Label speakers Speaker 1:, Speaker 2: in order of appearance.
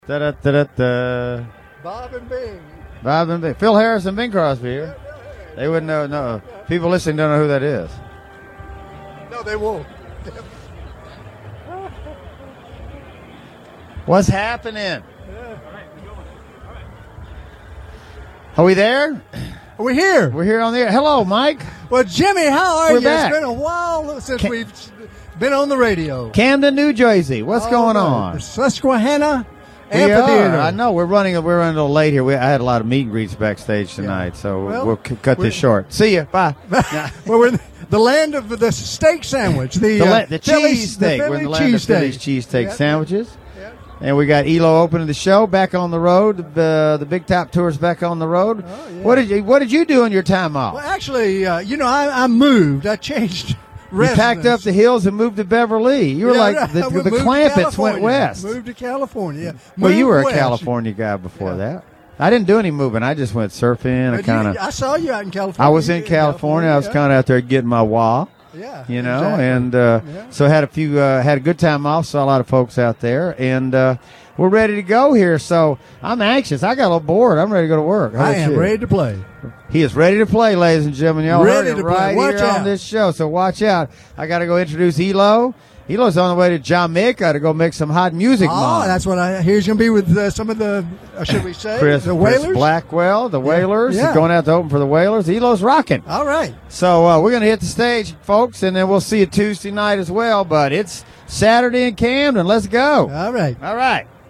Speaker 1: Da-da-da-da-da.
Speaker 2: Bob and Bing.
Speaker 1: Bob and Bing. Phil Harris and Bing Crosby here. They wouldn't know. No, people listening don't know who that is.
Speaker 2: No, they won't.
Speaker 1: What's happening? Are we there?
Speaker 2: We're here.
Speaker 1: We're here on the air. Hello, Mike.
Speaker 2: Well, Jimmy, how are
Speaker 1: We're
Speaker 2: you?
Speaker 1: back.
Speaker 2: It's been a while since we've been on the radio.
Speaker 1: Camden, New Jersey. What's going
Speaker 2: The
Speaker 1: on?
Speaker 2: Susquehanna
Speaker 1: We
Speaker 2: Amphitheater.
Speaker 1: are. I know we're running a little late here. I had a lot of meet and greets backstage tonight, so
Speaker 2: Well,
Speaker 1: we'll cut this short. See you. Bye.
Speaker 2: Well, we're in the land of the steak sandwich.
Speaker 1: The
Speaker 2: Philly-
Speaker 1: cheese steak.
Speaker 2: the
Speaker 1: We're in the
Speaker 2: Philly
Speaker 1: land of Philly's
Speaker 2: cheesesteak.
Speaker 1: cheesesteak
Speaker 2: Yep.
Speaker 1: sandwiches.
Speaker 2: Yep.
Speaker 1: And we got Elo opening the show, back on the road. The Big Top Tour's back on the road.
Speaker 2: Oh, yeah.
Speaker 1: What did you do in your time off?
Speaker 2: Well, actually, I moved. I changed
Speaker 1: You packed up the hills and moved to Beverly. You were like
Speaker 2: we
Speaker 1: the
Speaker 2: moved to
Speaker 1: Clampetts went
Speaker 2: California.
Speaker 1: west.
Speaker 2: Moved to California. Yeah.
Speaker 1: Well, you
Speaker 2: Moved
Speaker 1: were a
Speaker 2: west.
Speaker 1: California guy before that. I didn't do any moving. I just went surfing.
Speaker 2: I saw you out in California.
Speaker 1: I was in California. I was kind of out there getting my wah.
Speaker 2: Yeah,
Speaker 1: You know,
Speaker 2: exactly.
Speaker 1: and so had a good time off. Saw a lot of folks out there, and we're ready to go here. So I'm anxious. I got a little bored. I'm ready to go to work. How
Speaker 2: I
Speaker 1: about
Speaker 2: am
Speaker 1: you?
Speaker 2: ready to play.
Speaker 1: He is ready to play, ladies and gentlemen. Y'all
Speaker 2: Ready
Speaker 1: heard it
Speaker 2: to play.
Speaker 1: right
Speaker 2: Watch
Speaker 1: here on
Speaker 2: out.
Speaker 1: this show. So watch out. I got to go introduce Elo. Elo's on the way to Jamaica to go make some hot music. Mom.
Speaker 2: That's what I hear. He's going to be with some of the, should we say,
Speaker 1: Chris
Speaker 2: the Whalers?
Speaker 1: Blackwell, the Whalers.
Speaker 2: Yeah.
Speaker 1: He's going out to open for the Whalers. Elo's rocking.
Speaker 2: All right.
Speaker 1: So we're going to hit the stage, folks, and then we'll see you Tuesday night as well. But it's Saturday in Camden. Let's go.
Speaker 2: All right.
Speaker 1: All right.